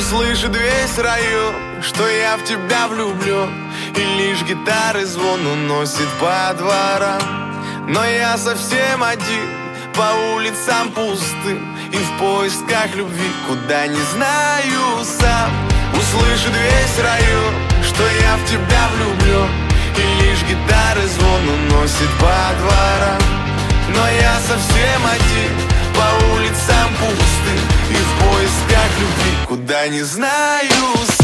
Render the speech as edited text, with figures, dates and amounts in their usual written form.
Услышит весь район, что я в тебя влюблен, и лишь гитары звон уносит по дворам. Но я совсем один, по улицам пустым, и в поисках любви, куда не знаю сам. Услышит весь район, что я в тебя влюблен, и лишь гитары звон уносит по дворам. Но я совсем один, по улицам пустым, и в поисках любви, куда не знаю сам.